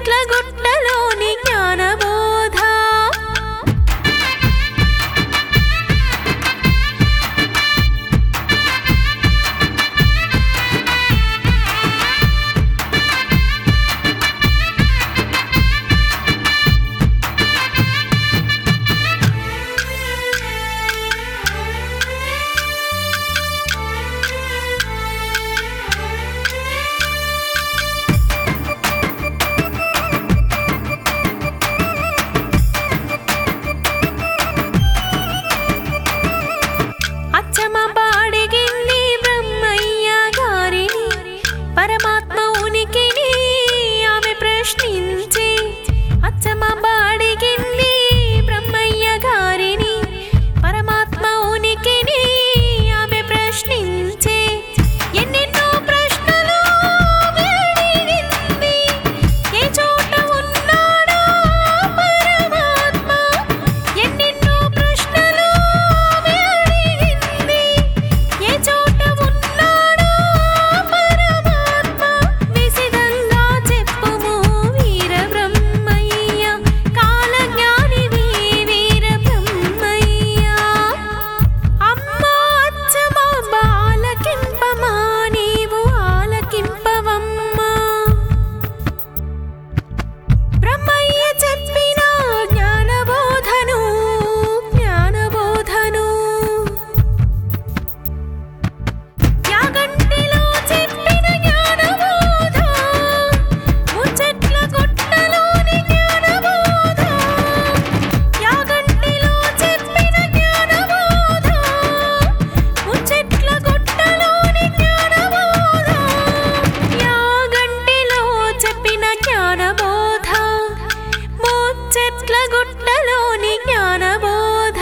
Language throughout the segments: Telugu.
ముచ్చెట్ల గుట్టలోని జ్ఞానబోధ పరమాత్మ ఉనికిని ఆమె ప్రశ్నించి అచ్చమ్మ బాడిగింది బ్రహ్మయ్య గారిని పరమాత్మ ఉనికిని ఆమె ప్రశ్నించి ఎన్నెన్నో ప్రశ్నలు అడిగింది ఏ చోట ఉన్నాడో పరమాత్మ ఎన్నెన్నో ప్రశ్నలు అడిగింది ఏ చోట ఉన్నాడో గుట్టలోని జ్ఞానబోధ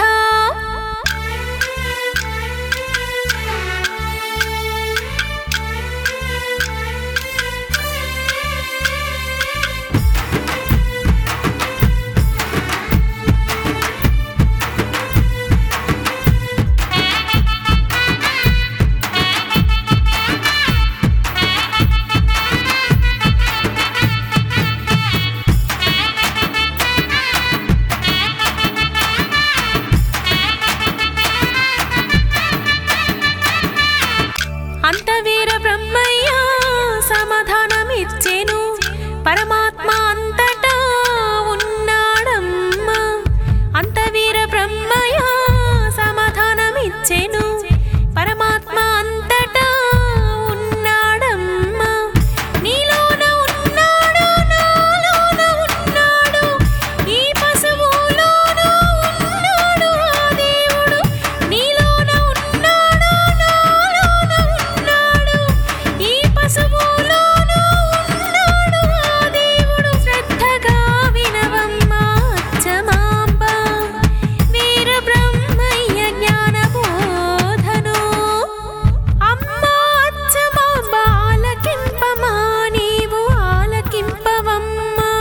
అంత వీర బ్రహ్మయ్య సమాధానమిచ్చెను పరమాత్మ అంతటా ఉన్నాడమ్మా అంత వీర బ్రహ్మయ్య సమాధానమిచ్చెను పరమాత్మ అంతటా ఉన్నాడమ్మా నీలోన ఉన్నాడు నాలోన ఉన్నాడు ఈ పశువులోన ఉన్నాడు ఆ దేవుడు నీలోన ఉన్నాడు నాలోన ఉన్నాడు ఈ పశువులోన ఉన్నాడు ఆ దేవుడు శ్రద్ధగా వినవమ్మా అచ్చమాంబ వీర బ్రహ్మయ్య జ్ఞానబోధను అమ్మా అచ్చమాంబ ఆలకింపమా నీవు ఆలకింపవమ్మా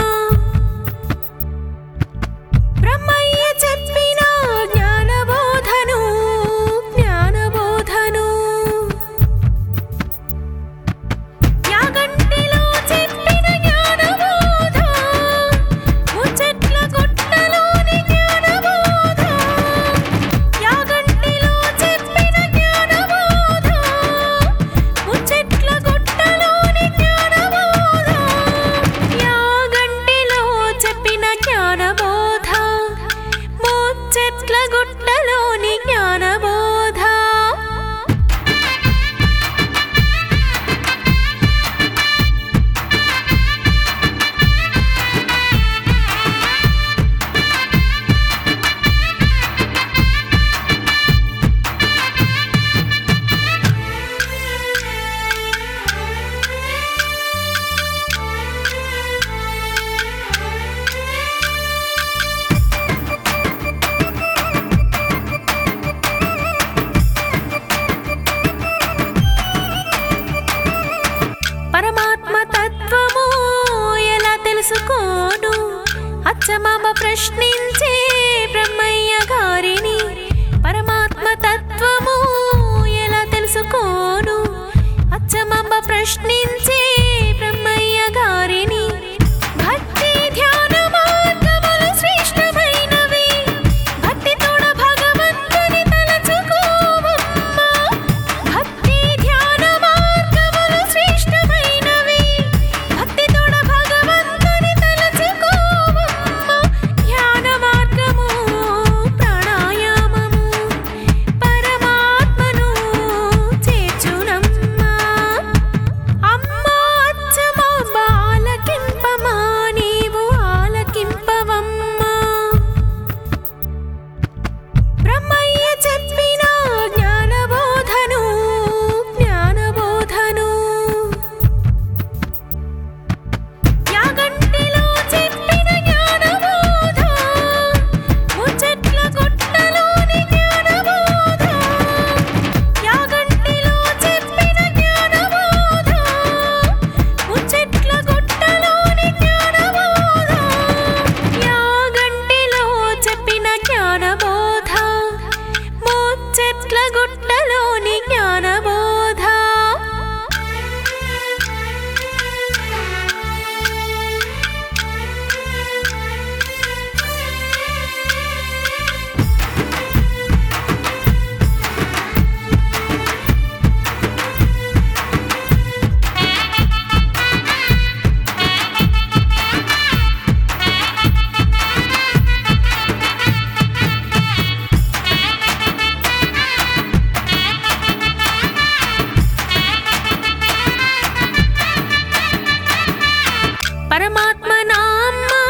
బ్రహ్మయ్య చెప్పిన జ్ఞానబోధను జ్ఞానబోధను యాగంటిలో చెప్పిన జ్ఞానబోధ ముచ్చెట్ల గుట్టలోని జ్ఞానబోధ యాగంటిలో చెప్పిన జ్ఞానబోధ ముచ్చెట్ల గుట్టలోని జ్ఞానబోధ యాగంటిలో చెప్పిన జ్ఞానబోధ ముచ్చెట్ల గుట్టలోని జ్ఞానబోధ పరమాత్మ తత్వము ఎలా తెలుసుకోను అచ్చమాంబ ప్రశ్నించే బ్రహ్మయ్య గారిని పరమాత్మ తత్వము ఎలా తెలుసుకోను అచ్చమాంబ ప్రశ్నించే బ్రహ్మయ్య గారిని భక్తి నా అమ్మ